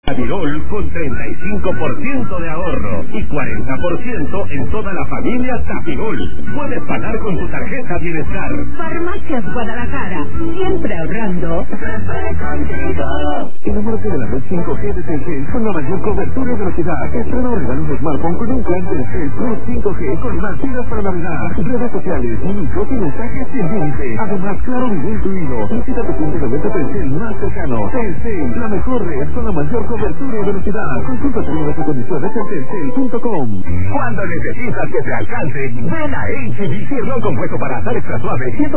Tirol con 35% de ahorro y 40% en toda la familia Tapirol. Puedes pagar con tu tarjeta Bienestar. Farmacias Guadalajara, siempre ahorrando. Enamórate de la red 5G de Telcel con la mayor cobertura y velocidad. Estrena o regala un smartphone con un plan Telcel Plus 5G con más gigas para Navidad. Redes sociales, minutos y mensajes sin límite. Además, claro video incluido. Visita tu punto de venta Telcel más cercano. Telcel, la mejor red con la mayor cobertura y velocidad. Consulta términos y condiciones en telcel.com. Cuando necesitas que te alcance, ven a HBC Ron compuesto para sal extra suave.